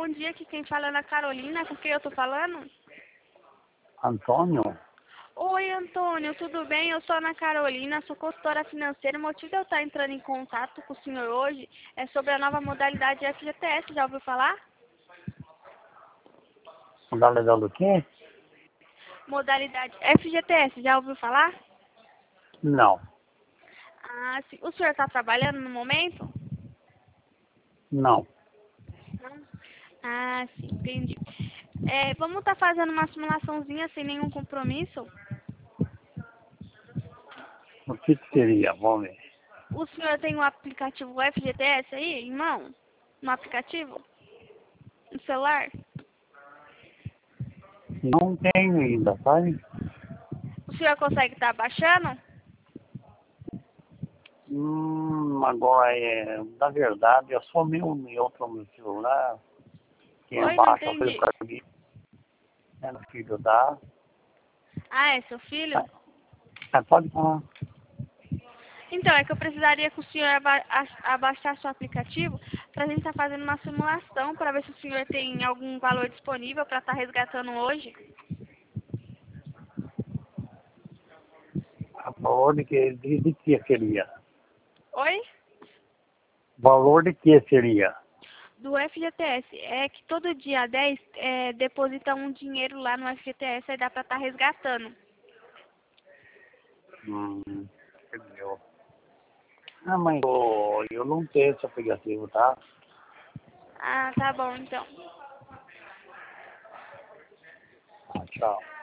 bom dia. Aqui quem fala é Ana Carolina. Com quem eu tô falando? Antônio? Oi, Antônio. Tudo bem? Eu sou a Ana Carolina, sou consultora financeira. O motivo de eu estar entrando em contato com o senhor hoje é sobre a nova modalidade FGTS. Já ouviu falar? Modalidade do quê? Modalidade FGTS. Já ouviu falar? Não. Ah, sim. O senhor está trabalhando no momento? Não. Não. Ah, sim. Entendi. Vamos estar fazendo uma simulaçãozinha sem nenhum compromisso? O que seria? Vamos ver. O senhor tem o aplicativo FGTS aí em mão? No aplicativo? No celular? Não tenho ainda, sabe? O senhor consegue estar baixando? Agora na verdade, eu sou meu neutro no celular. Quem Oi, não baixa foi entendi. para mim, é no filho da. Ah, é seu filho? Pode falar. Então, é que eu precisaria que o senhor abaixasse o aplicativo para a gente estar fazendo uma simulação para ver se o senhor tem algum valor disponível para estar resgatando hoje. Valor de que seria? Oi? Valor de que seria? Do FGTS. É que todo dia 10 deposita um dinheiro lá no FGTS e dá para estar resgatando. Entendeu? Mas eu não tenho esse aplicativo, tá? Ah, tá bom então. Tchau.